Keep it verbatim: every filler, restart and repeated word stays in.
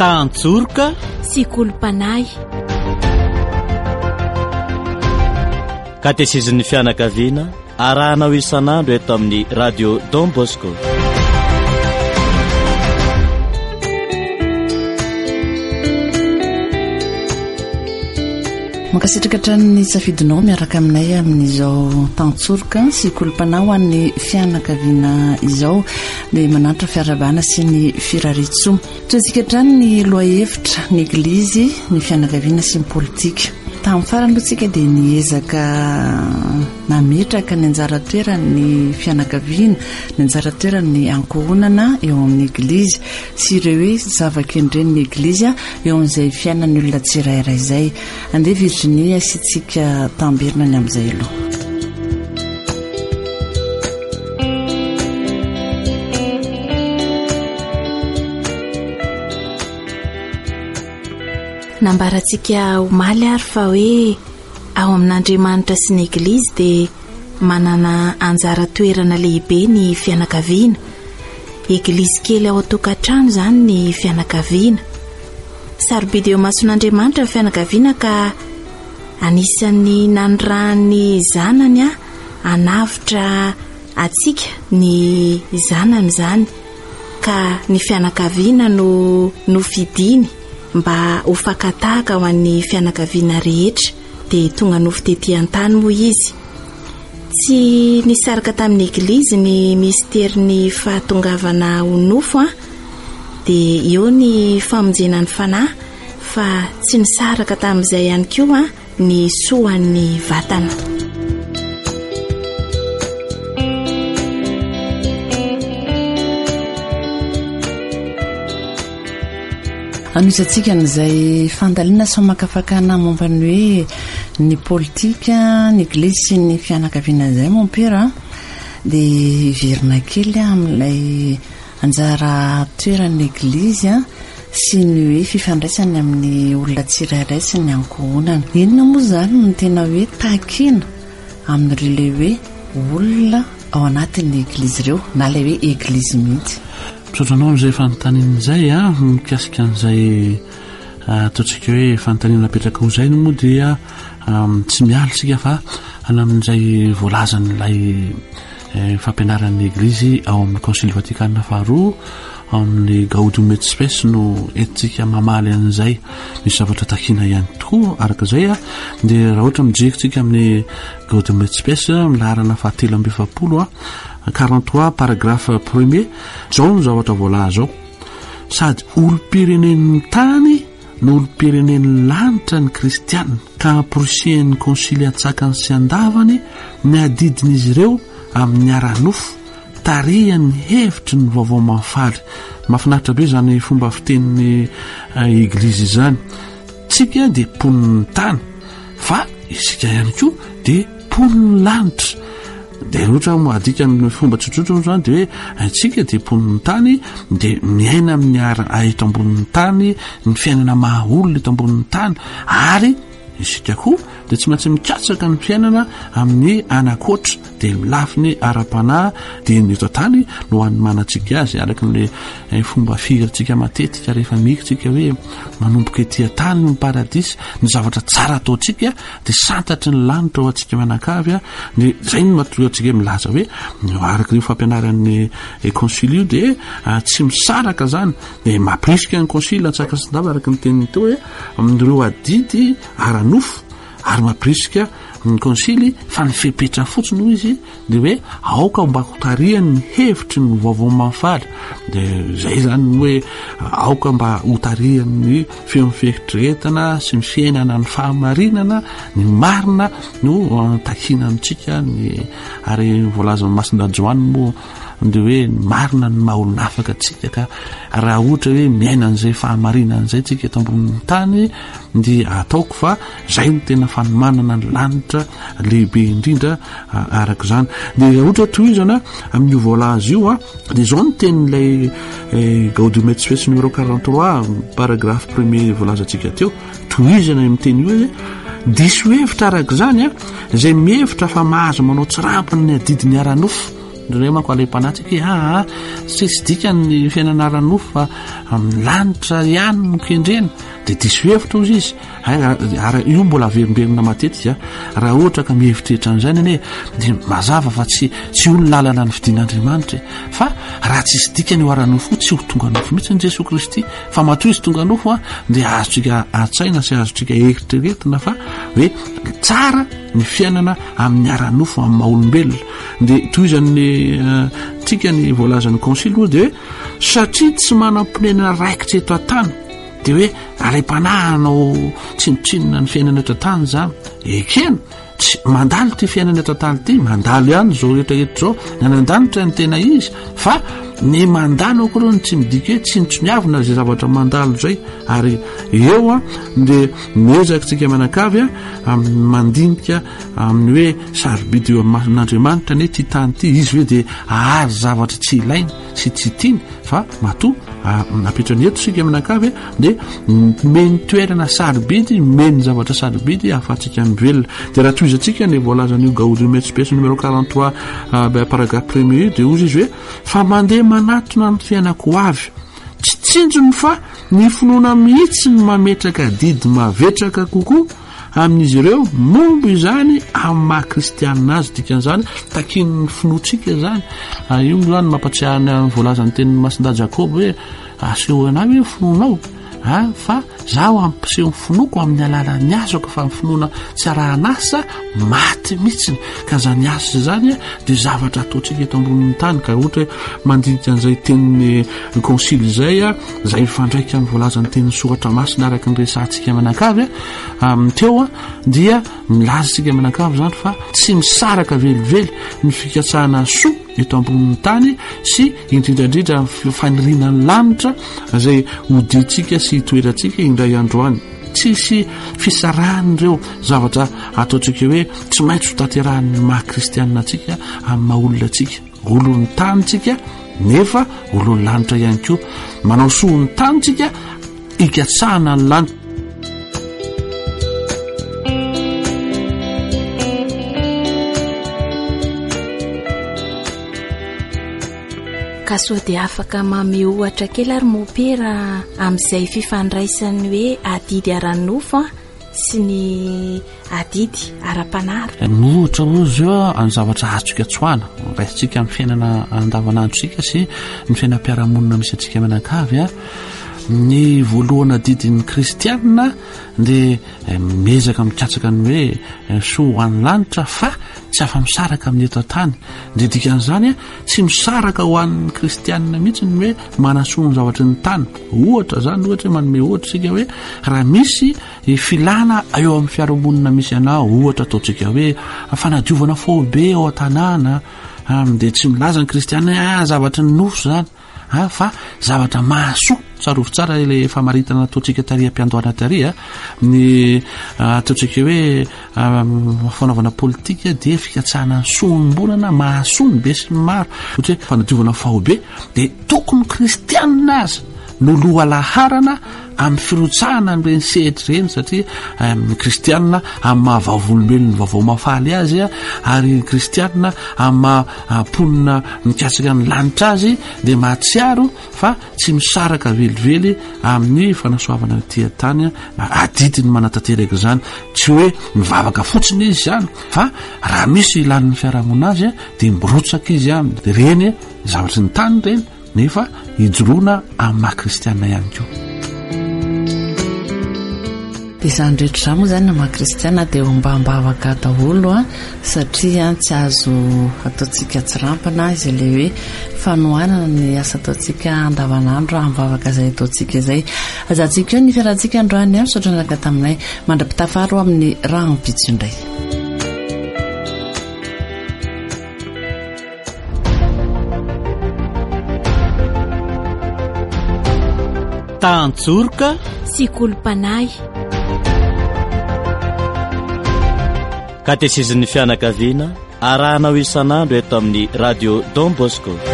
tantsorika sy kolompanay. katesezin'ny fianakaviana arahanao isan'andro eto amin'ny radio Don Bosco. Mankasitraka trany safidinao miaraka aminay amin'izao tantsorika sy kolompanao an'ny fianakaviana izao dia manantra fiarabana sy ny firaritso. Toetsika trany ny loahevitra ny eglizy ny fianakaviana sy ny politika. Tamin'ny farany loatsika dia niezaka nametraka ny anjara toerany fianakaviana, ny anjara toerany ankohonana eo amin'ny eglizy sy ireo hoe zava-kendren'ny eglizy eo amin'izay fiainan'ny olona tsirairay izay. Andeha Virginia sy tsika tambirina ny amin'izay aloha. Nambarantsika omaly ary fa hoe ao amin'Andriamanitra sy ny eglizy dia manana anjara toerana lehibe ny fianakaviana. Eglizy kely ao an-tokantrano izany ny fianakaviana. Sarobidy eo mason'Andriamanitra ny fianakaviana ka anisan'ny nanirahany zanany a anavitra atsika ny zanany izany ka ny fianakaviana no no fidiny mba ho fakatahaka ho an'ny fianakaviana rehetra dia tonga no fitetihantany moa izy. Tsy nisaraka tamin'ny eglizy ny misterin'ny fahatongavana ho nofo a dia eo ny famonjenany fanahy fa tsy nisaraka tamin'izay ihany koa ny soan'ny vatana. Anisantsika n'izay fandaliana sy makafakana momba ny hoe ny politika, ny eglizy sy ny fianakaviana izay mon père dia verina kely amin'ilay anjara toeran'ny eglizy sy ny hoe fifandraisany amin'ny olona tsirairay sy ny ankohonana. Inona moa izany no tena hoe takina amin'ireo hoe olona ao anatin'ny eglizy ireo na ilay hoe eglizy mihitsy. Misaotranao amin'izay fanontanian'izay a mikasika an'izay ataontsika hoe fanontaniana napetraka ho izay no moa dia tsy miala sika fa ana amin'izay voalazan'ilay fampianaran'ny eglizy ao amin'ny konsily vatikana faharoa amin'ny Gaudium et Spes no entintsika mamaly an'izay. Misy zavatra takina ihany tokoa araka izay a dia raha ohatra mijery amin'ny Gaudium et Spes milaharana fahatelo amby efapolo a quarante-trois paragraphe premier zao no zavatra voalaza ao: sady olo-pirenen'ny tany no olo-pirenen'ny lanitra ny kristianina ka amporosian'ny konsily atsakany sy andavany ny adidin'izy ireo amin'ny ara-nofo tarihan'ny hevitry ny vaovao mahafaly. Mahafinaritra be izany fomba fitenin'ny eglizy izany. Tsika dia mponiny tany fa isika ihany koa dia mponiny lanitra. Dia ohatra adika ny fomba tsotsotra izany dia hoe antsika dia mponiny tany dia miaina amin'ny ara eto ambonin'ny tany, ny fiainana mahaolona eto ambonin'ny tany, ary isika koa dia tsy maintsy mikatsaka ny fiainana amin'ny anakoatra dia milafiny ara-panahy dia ny eto tany no hanomanantsika azy araka ny fomba firantsika matetika rehefa mikitsika hoe manomboka etỳ tany ny paradisy. Ny zavatra tsara ataontsika dia santatry ny lanitra ho antsika mianakavy a. Dia izay no mahatonga antsika milaza hoe araka ny fampianaran'ny konsily io dia tsy misaraka izany dia mampirisika ny konsily atsaka sy ndava araka ny teniny teo hoe amin'ireo adidy ara-nofo ary mampirisika ny konsily fa ny fepetra fotsiny ho izy dia hoe aoka mba hotariany ny hevitry ny vaovao mahafaly. Dia izay izany hoe aoka mba hotariany ny feonfehtretana sy ny fiainana ny fahamarinana ny marina no takina amintsika ny ary voalazan'ny masin-dajoany moa dia hoe marina ny mahaolona afaka atsika ka raha ohatra hoe miaina an'izay fahamarinana izay tsika eto ambonin'ny tany dia ataoko fa izay no tena fanomanana ny lanitra lehibe indrindra araka izany. Dia ohatra tohizana amin'io voalaza io a dia izao no tenin'ilay Gaudium et Spes numéro quarante-trois paragraphe premier voalazantsika teo. Tohizana amin'ny teny io hoe diso hevitra araka izany a izay mihevitra fa mahazo manao tsirampany ny adidiny ara-nofo ndreo manko alem-panatsika ah sy tsy dikany fiainana ara-nofo fa lanitra ihany no kendrena dia diso hevitra ozy izy ary io mbola averimberina matetika raha ohatra ka mihevitrehitra an'izay neny dia mazava fa tsy tsy olo lalana ny fidian'Andriamanitra fa raha tsisy dikany io ara-nofo tsy ho tonga nofo mihitsy ny Jesosy Kristy fa matoa izy tonga nofo a dia azotsika atsaina sy azotsika eritreretina fa hoe tsara ny fiainana amin'ny ara-nofo amin'ny maha-olombelona dia toy izany tsika ny voalazan'ny konsily moa dia hoe satria tsy manam-ponenana raikitra eto an-tany dia hoe alem-panahanao tsinotsinona ny fiainana eto an-tany zany ekena tsy mandalo ty fiainana eto an-tany ty mandalo ihany zao rehetrarehetra zao ny any an-danitra ny tena izy fa ny mandalo ako aloha ny tsy midika hoe tsy nitsoniavina zay zavatra mandalo zay ary eo a dia miezaka tsika manakavy a mandinika amin'ny hoe sarobidy eo amin'Andriamanitra ny ty tany ty izy hoe dia ahary zavatra tsy ilaina sy tsy tiany fa matoa napetrany eto sika manakavy dia meny toerana sarobidy meny zavatra sarobidy ahafahantsika mivelona dia raha toy izatsika ny voalazan'io gaoly metsipesy numéro quarante-trois paragraphe premier dia ozy izy hoe fa mandeha manatona ny fiainako avy tsy tsinjony fa ny finoana mihitsy ny mametraka didy mavetraka kokoa amin'izy ireo mombo izany amin'ny maha-kristianina azy dikan'izany takin'ny finoatsika zany io zany mampatsiahany amin'ny voalazan'ny tenin'ny masinda Jakobo hoe aseho anao hoe finoanao a fa zaho ampiseho ny finoako amin'ny alalan'ny azoko fa ny finoana tsy arahanasa maty mihitsiny ka zany asa zany dia zavatra ataontsika eto ambonin'ny tany ka ohatra hoe mandinika an'izay tenin'ny konsily zay a zay mifandraika amin'ny voalazan'ny tenin'ny soratra masina araka ny resantsika manakavy a teo a dia milaza tsika manakavy zany fa tsy misaraka velively ny fikatsahana soa eto ambonin'ny tany sy indrindrandrindra fanirinan'ny lanitra zay hoditsika sy toerantsika indray androany tsisy fisarahan'ireo zavatra ataontsika hoe tsy maintsy ho taterahan'ny maha-kristianina atsika amin'ny maha-olona atsika olon'ny tanytsika nefa olon'ny lanitra ihany koa manao sohon'ny tanytsika ikatsahana ny lanitra ka soa dia afaka mame ohatra kely ary mopera amin'izay fifandraisany hoe adidy ara-nofo sy ny adidy ara-panary nohatra ozy eo any zavatra azotsika tsoana raisitsika amin'ny fiainana andavanandrotsika sy ny fiainam-piarahamonina misy atsika manakavy a ny voalohana didin'ny kristianina dia miezaka mikatsaka ny hoe soa hoan'ny lanitra fa tsy afa-misaraka amin'ny eto an-tany dia dikan'izany a tsy misaraka ho an'ny kristianina mihitsy ny hoe manasoa ny zavatry ny tany ohatra zany ohatra hoe manome ohatra sika hoe raha misy filana eo amin'ny fiarahamonina misy anao ohatra ataontsika hoe fanadiovana fobe ao an-tanàna dia tsy milaza ny kristianina zavatry ny nofo zany a fa zavatra mahasoa tsarovy tsara ilay famaritana ataontsika taria mpiandohana taria ny ataontsika hoe fanaovana politika dia fikatsahana ny sombonana mahasoa ny be sy ny maro ohatra hoe fanadiovana fahobe dia tokony kristianina azy noloha laharana amin'ny firotsahana ny reny sehitra reny satria ny kristianina amin'ny mahavaovolombelony ny vaovao mafaly azy a ary kristianina amin'ny mahamponina mikatsaka ny lanitra azy dia mahatsiaro fa tsy misaraka velively amin'ny fanasoavana ty tany adidiny manatanteraka zany tsy hoe mivavaka fotsiny izy zany fa raha misy ilan'ny fiarahamonina azy dia mirotsaka izy a reny zavatry ny tany reny nefa hijoroana amin'ny maha-kristianina ihany koa dia izany rehetra izany moa zany na maha-kristianina dia hombambavaka daholo a satria tsy azo ataontsika tsirampana izay ilay hoe fanohanana ny asa ataontsika andavanandro amin'nivavaka izay ataontsika izay azantsika eo ny fiarahantsika androany a misaotra niraka taminay mandra-pitafaro amin'ny rano-pitso indray tantsorika sy kolompanay katesizin'ny fianakaviana arahanao isan'andro eto amin'ny radio Don Bosco